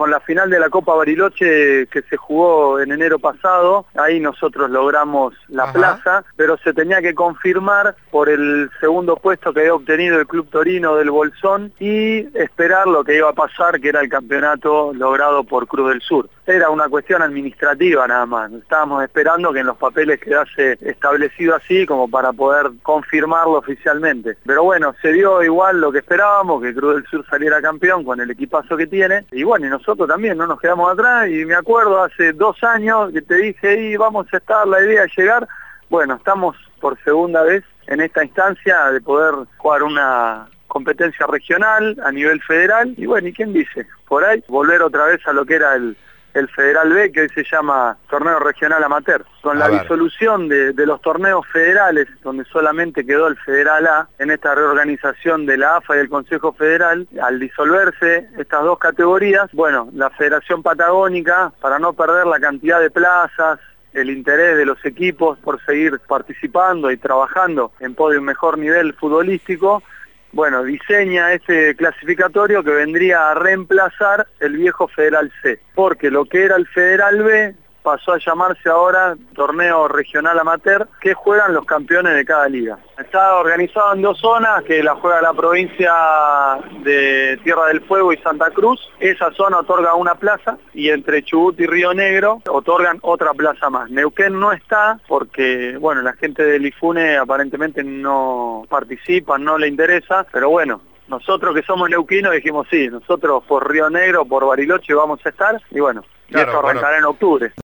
con la final de la Copa Bariloche que se jugó en enero pasado, ahí nosotros logramos la plaza, pero se tenía que confirmar por el segundo puesto que había obtenido el Club Torino del Bolsón y esperar lo que iba a pasar, que era el campeonato logrado por Cruz del Sur. Era una cuestión administrativa nada más, estábamos esperando que en los papeles quedase establecido así como para poder confirmarlo oficialmente. Pero bueno, se dio igual lo que esperábamos, que Cruz del Sur saliera campeón con el equipazo que tiene, y bueno, y nosotros también no nos quedamos atrás, y me acuerdo hace 2 años que te dije, y vamos a estar, la idea de llegar, bueno, estamos por segunda vez en esta instancia de poder jugar una competencia regional a nivel federal, y bueno, ¿y quién dice? Por ahí volver otra vez a lo que era el Federal B, que hoy se llama Torneo Regional Amateur. Con la disolución de los torneos federales, donde solamente quedó el Federal A, en esta reorganización de la AFA y del Consejo Federal, al disolverse estas dos categorías, bueno, la Federación Patagónica, para no perder la cantidad de plazas, el interés de los equipos por seguir participando y trabajando en pos de un mejor nivel futbolístico, bueno, diseña ese clasificatorio que vendría a reemplazar el viejo Federal C, porque lo que era el Federal B pasó a llamarse ahora Torneo Regional Amateur, que juegan los campeones de cada liga. Está organizado en 2 zonas, que la juega la provincia de Tierra del Fuego y Santa Cruz. Esa zona otorga una plaza y entre Chubut y Río Negro otorgan otra plaza más. Neuquén no está porque, bueno, la gente del IFUNE aparentemente no participa, no le interesa, pero bueno, nosotros que somos neuquinos dijimos sí, nosotros por Río Negro, por Bariloche vamos a estar y bueno, y esto arrancará en octubre.